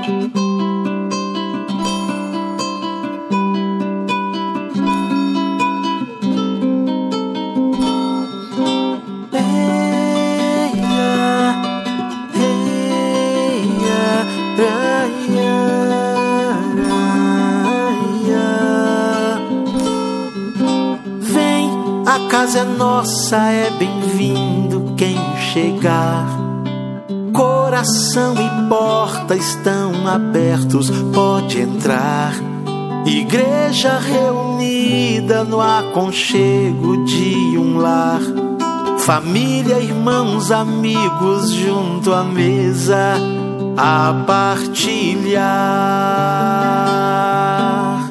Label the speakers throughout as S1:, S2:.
S1: Vem, a casa é nossa, é bem-vindo quem chegar. Coração e porta estão abertos, pode entrar. Igreja reunida no aconchego de um lar. Família, irmãos, amigos junto à mesa a partilhar.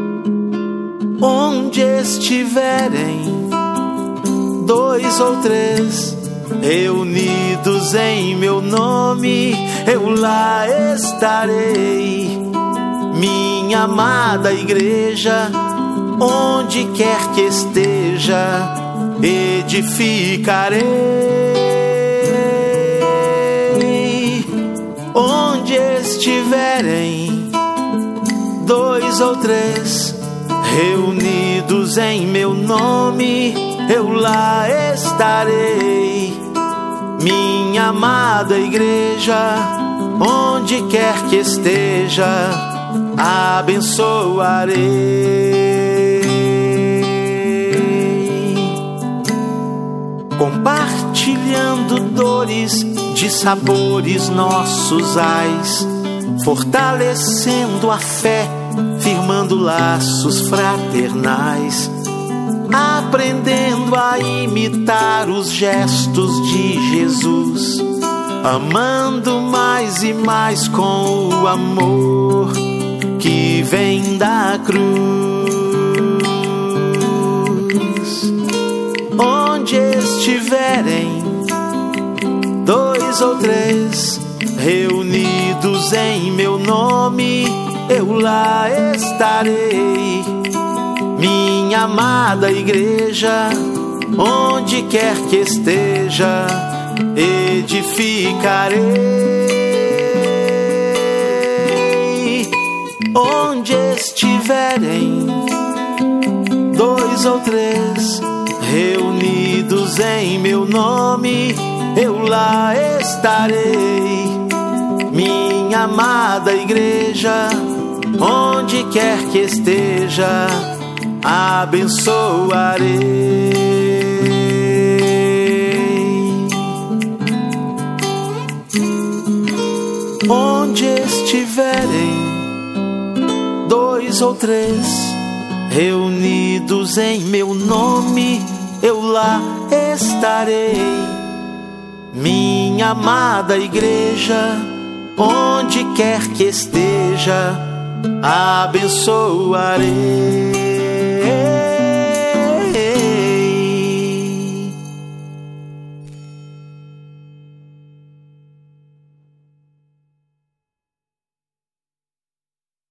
S1: Onde estiverem dois ou três reunidos em meu nome, eu lá estarei. Minha amada igreja, onde quer que esteja, edificarei. Onde estiverem dois ou três reunidos em meu nome, eu lá estarei. Minha amada igreja, onde quer que esteja, abençoarei. Compartilhando dores de sabores nossos ais, fortalecendo a fé, firmando laços fraternais, aprendendo a imitar os gestos de Jesus, amando mais e mais com o amor que vem da cruz. Onde estiverem dois ou três reunidos em meu nome, eu lá estarei. Minha amada igreja, onde quer que esteja, edificarei. Onde estiverem dois ou três reunidos em meu nome, eu lá estarei. Minha amada igreja, onde quer que esteja, abençoarei. Onde estiverem dois ou três reunidos em meu nome, eu lá estarei. Minha amada igreja, onde quer que esteja, abençoarei.